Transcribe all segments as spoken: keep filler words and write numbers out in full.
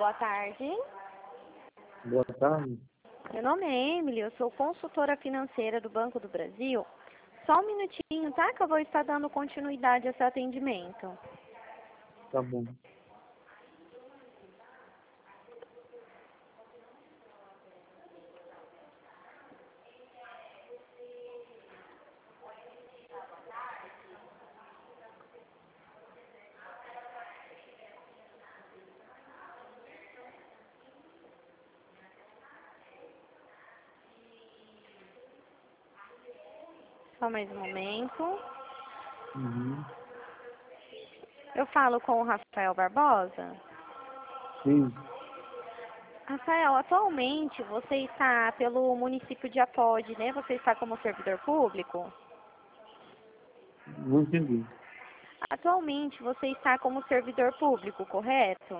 boa tarde. Boa tarde. Meu nome é Emily, eu sou consultora financeira do Banco do Brasil. Só um minutinho, tá? Que eu vou estar dando continuidade a seu atendimento. Tá bom. Só mais um momento. Uhum. Eu falo com o Rafael Barbosa. Sim. Rafael, atualmente você está pelo município de Apode, né? Você está como servidor público? Não entendi. Atualmente você está como servidor público, correto?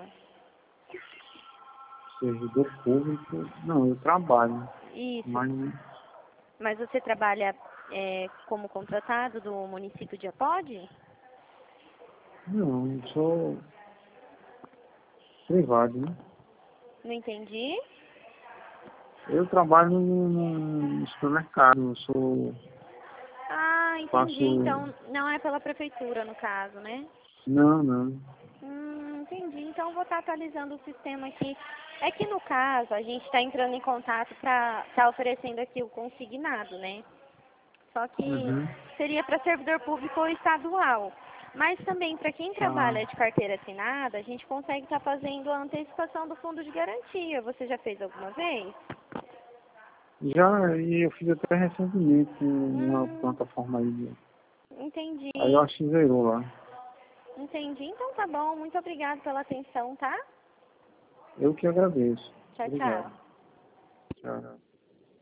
Servidor público. Não, eu trabalho. Isso. Mas Mas você trabalha é, como contratado do município de Apode? não, eu sou privado, né? Não entendi. Eu trabalho no, no supermercado. Eu sou. Ah, entendi. Faço. Então não é pela prefeitura, no caso, né? Não, não. Hum, entendi. Então vou estar atualizando o sistema aqui. É que no caso a gente está entrando em contato para estar oferecendo aqui o consignado, né? Só que Uhum. seria para servidor público ou estadual. Mas também para quem Ah, trabalha de carteira assinada, a gente consegue estar fazendo a antecipação do fundo de garantia. Você já fez alguma vez? já, e eu fiz até recentemente uma Hum, plataforma aí. Aí eu entendi. acho que zerou lá. Entendi. Então tá bom. Muito obrigada pela atenção, tá? Eu que agradeço. Tchau, tchau. Obrigado. Tchau.